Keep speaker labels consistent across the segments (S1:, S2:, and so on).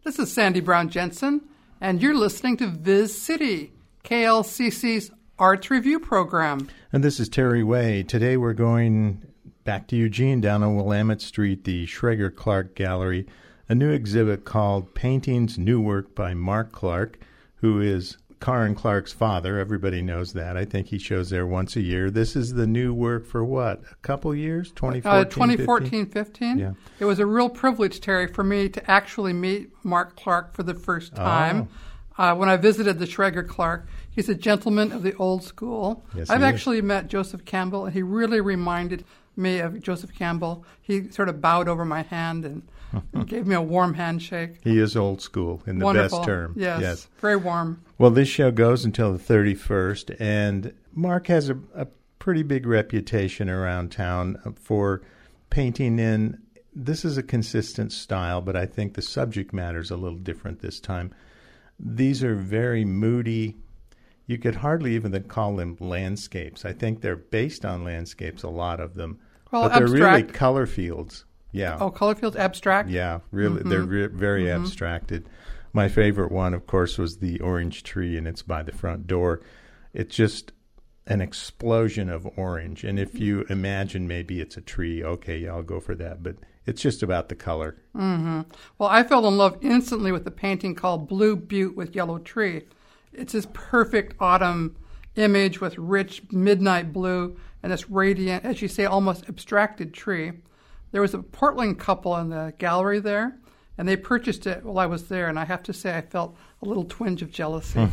S1: This is Sandy Brown Jensen, and you're listening to Viz City, KLCC's Arts Review program.
S2: And this is Terry Way. Today we're going back to Eugene, down on Willamette Street, the Schreger Clark Gallery, a new exhibit called Paintings, New Work by Mark Clark, who is Karen Clark's father. Everybody knows that. I think he shows there once a year. This is the new work for what? A couple years?
S1: 2014-15? Yeah. It was a real privilege, Terry, for me to actually meet Mark Clark for the first time. When I visited the Schreger Clark, he's a gentleman of the old school.
S2: Yes,
S1: I've actually met Joseph Campbell, and he really reminded me of Joseph Campbell. He sort of bowed over my hand and gave me a warm handshake.
S2: He is old school in the
S1: Wonderful.
S2: Best term.
S1: Yes, very warm.
S2: Well, this show goes until the 31st, and Mark has a pretty big reputation around town for painting in, this is a consistent style, but I think the subject matter is a little different this time. These are very moody. You could hardly even call them landscapes. I think they're based on landscapes, a lot of them.
S1: Well,
S2: but they're
S1: abstract.
S2: really color fields. Yeah.
S1: Oh, color fields, abstract?
S2: Yeah, really. They're very abstracted. My favorite one, of course, was the orange tree, and it's by the front door. It's just an explosion of orange. And if you imagine maybe it's a tree, okay, yeah, I'll go for that. But it's just about the color.
S1: Mm-hmm. Well, I fell in love instantly with the painting called Blue Butte with Yellow Tree. It's this perfect autumn image with rich midnight blue and this radiant, as you say, almost abstracted tree. There was a Portland couple in the gallery there, and they purchased it while I was there, and I have to say I felt a little twinge of jealousy.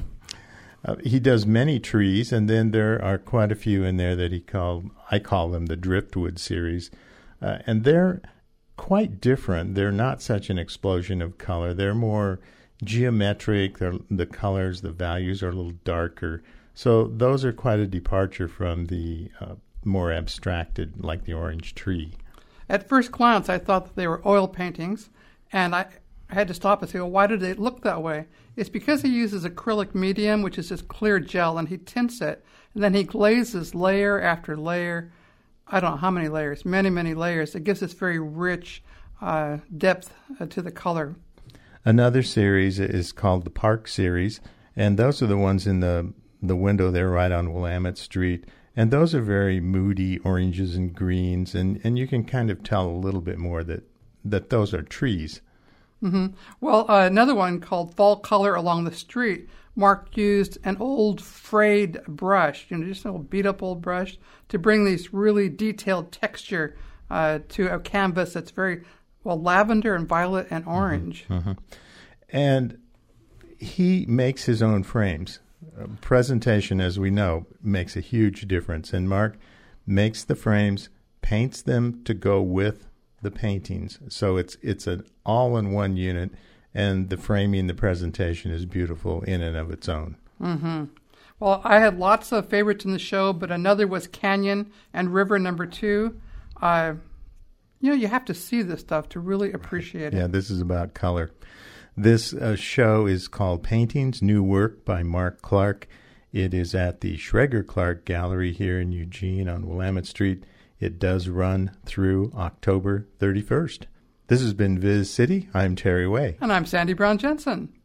S2: He does many trees, and then there are quite a few in there that I call them the Driftwood series, and they're quite different. They're not such an explosion of color. They're more geometric. The colors, the values are a little darker. So those are quite a departure from the more abstracted, like the orange tree.
S1: At first glance, I thought that they were oil paintings, and I had to stop and say, well, why do they look that way? It's because he uses acrylic medium, which is this clear gel, and he tints it, and then he glazes layer after layer. I don't know how many layers, many, many layers. It gives this very rich depth to the color. Another
S2: series is called the Park series, and those are the ones in the window there right on Willamette Street. And those are very moody oranges and greens, and you can kind of tell a little bit more that those are trees.
S1: Mm-hmm. Well, another one called Fall Color Along the Street, Mark used an old frayed brush, just an old beat-up old brush, to bring these really detailed texture to a canvas that's very, lavender and violet and orange.
S2: Mm-hmm. And he makes his own frames. Presentation, as we know, makes a huge difference. And Mark makes the frames, paints them to go with the paintings. So it's an all-in-one unit, and the framing, the presentation is beautiful in and of its own.
S1: Mm-hmm. Well, I had lots of favorites in the show, but another was Canyon and River number 2. You have to see this stuff to really appreciate it.
S2: Yeah, this is about color. This show is called Paintings, New Work by Mark Clark. It is at the Schreger Clark Gallery here in Eugene on Willamette Street. It does run through October 31st. This has been Viz City. I'm Terry Way.
S1: And I'm Sandy Brown Jensen.